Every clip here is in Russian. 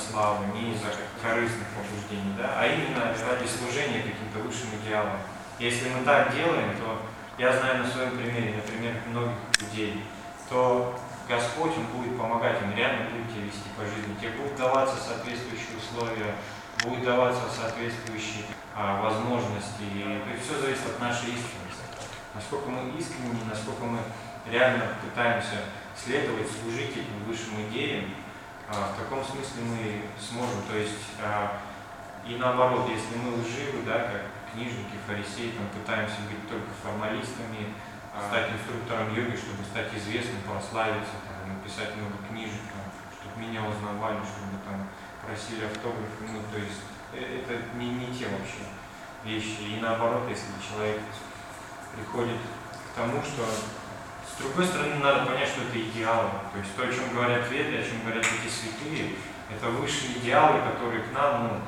славы, не из-за корыстных побуждений, да, а именно ради служения каким-то высшим идеалам. Если мы так делаем, то я знаю на своем примере, например, многих людей, то Господь, Он будет помогать, Он реально будет тебя вести по жизни. Тебе будут даваться соответствующие условия, будут даваться соответствующие возможности. И то есть все зависит от нашей искренности. Насколько мы искренни, насколько мы реально пытаемся следовать, служить этим высшим идеям, в каком смысле мы сможем. То есть и наоборот, если мы лживы, да, как книжники, фарисеи, там, пытаемся быть только формалистами, стать инструктором йоги, чтобы стать известным, прославиться, там, написать много книжек, там, чтобы меня узнавали, чтобы там просили автографы. Ну, то есть это не те вообще вещи. И наоборот, если человек приходит к тому, что с другой стороны надо понять, что это идеалы. То есть то, о чем говорят веды, о чем говорят эти святые, это высшие идеалы, которые к нам,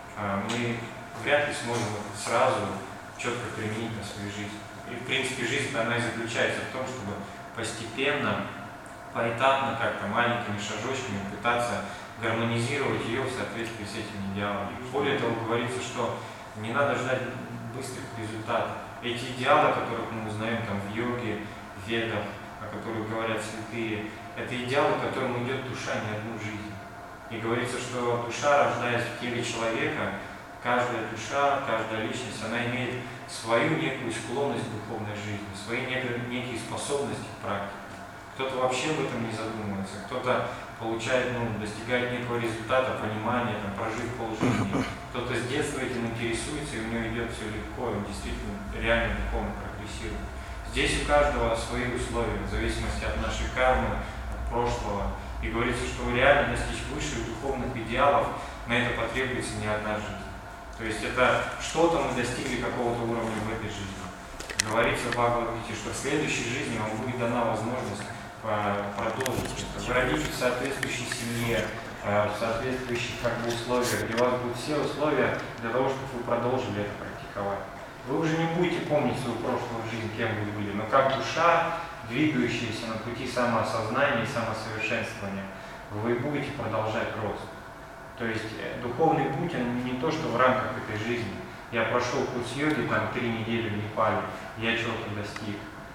мы вряд ли сможем сразу четко применить на свою жизнь. И в принципе жизнь, она и заключается в том, чтобы постепенно, поэтапно, как-то маленькими шажочками пытаться гармонизировать ее в соответствии с этими идеалами. Более того, говорится, что не надо ждать быстрых результатов. Эти идеалы, которых мы узнаем там, в йоге, в ведах, о которых говорят святые, это идеалы, к которым идет душа не одну жизнь. И говорится, что душа, рождаясь в теле человека, каждая душа, каждая личность, она имеет свою некую склонность к духовной жизни, свои некие способности к практике. Кто-то вообще об этом не задумывается, кто-то получает, достигает некого результата, понимания, там, прожив полжизни. Кто-то с детства этим интересуется, и у него идет все легко, он действительно реально духовно прогрессирует. Здесь у каждого свои условия, в зависимости от нашей кармы, от прошлого. И говорится, что реально достичь высших духовных идеалов, на это потребуется не одна жизнь. То есть это что-то мы достигли какого-то уровня в этой жизни. Говорится в Бхагавад-гите, что в следующей жизни вам будет дана возможность продолжить это, вы родитесь в соответствующей семье, в соответствующих условиях, где у вас будут все условия для того, чтобы вы продолжили это практиковать. Вы уже не будете помнить свою прошлую жизнь, кем вы были, но как душа, двигающаяся на пути самоосознания и самосовершенствования, вы будете продолжать рост. То есть духовный путь, он не то, что в рамках этой жизни. Я прошел курс йоги, 3 недели в Непале, я чего-то достиг.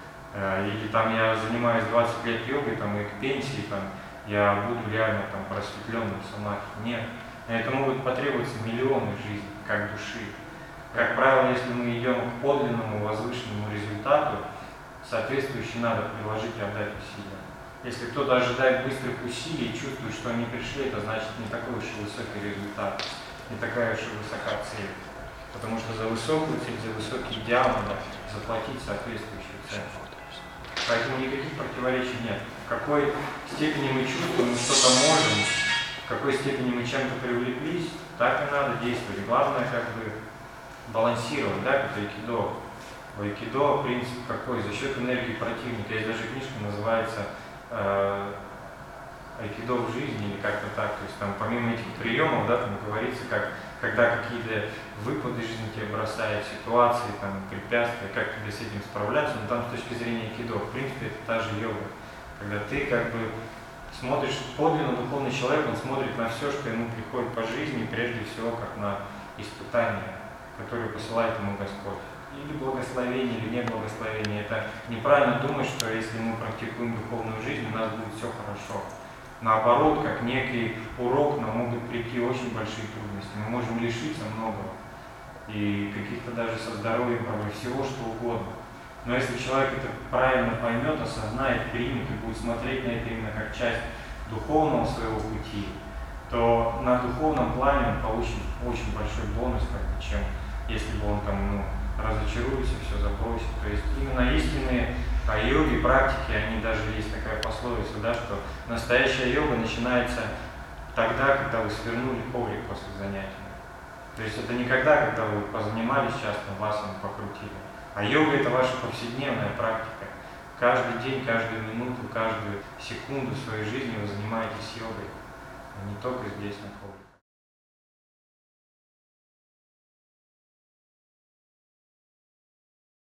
Или я занимаюсь 20 лет йогой, и к пенсии я буду реально просветленным в самадхи. Нет. На это могут потребоваться миллионы жизней, как души. Как правило, если мы идем к подлинному, возвышенному результату, соответствующе надо приложить и отдать усилия. Если кто-то ожидает быстрых усилий и чувствует, что они пришли, это значит не такой уж и высокий результат, не такая уж и высока цель. Потому что за высокую цель, за высокий идеал надо заплатить соответствующую цену. Поэтому никаких противоречий нет. В какой степени мы чувствуем, мы что-то можем, в какой степени мы чем-то привлеклись, так и надо действовать. Главное балансировать, как айкидо. В айкидо принцип какой? За счет энергии противника. Есть даже книжка, называется айкидо в жизни или как-то так. То есть помимо этих приемов, говорится, когда какие-то выпады жизни тебе бросают, ситуации, препятствия, как тебе с этим справляться, но с точки зрения айкидо, в принципе, это та же йога. Когда ты смотришь, подлинно духовный человек, он смотрит на все, что ему приходит по жизни, прежде всего, как на испытания, которые посылает ему Господь. Или благословение, или неблагословение. Это неправильно думать, что если мы практикуем духовную жизнь, у нас будет все хорошо. Наоборот, как некий урок, нам могут прийти очень большие трудности. Мы можем лишиться многого. И каких-то даже со здоровьем, всего что угодно. Но если человек это правильно поймет, осознает, примет и будет смотреть на это именно как часть духовного своего пути, то на духовном плане он получит очень большой бонус, чем если бы он разочаруется, все забросит. То есть именно истинные йоги, практики, они даже есть такая пословица, что настоящая йога начинается тогда, когда вы свернули коврик после занятия. То есть это не когда вы позанимались часто, вас покрутили. А йога — это ваша повседневная практика. Каждый день, каждую минуту, каждую секунду своей жизни вы занимаетесь йогой, а не только здесь на коврике.